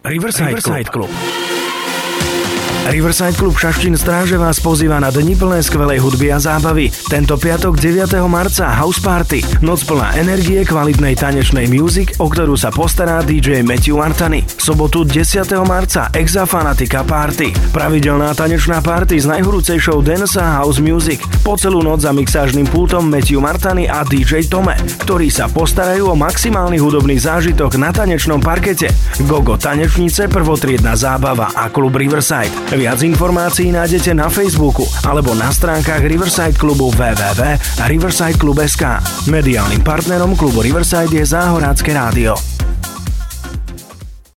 Riverside Club. Riverside Club Šaštín Stráže vás pozýva na dni plné skvelej hudby a zábavy. Tento piatok 9. marca House Party. Noc plná energie, kvalitnej tanečnej music, o ktorú sa postará DJ Matthew Martani. Sobotu 10. marca Exa Fanatica Party. Pravidelná tanečná party s najhorúcejšou dance a house music. Po celú noc za mixážnym pultom Matthew Martani a DJ Tome, ktorí sa postarajú o maximálny hudobný zážitok na tanečnom parkete. Gogo tanečnice, prvotriedna zábava a klub Riverside. Viac informácií nájdete na Facebooku alebo na stránkach Riverside klubu www.riversideclub.sk. Mediálnym partnerom klubu Riverside je Záhorácké rádio.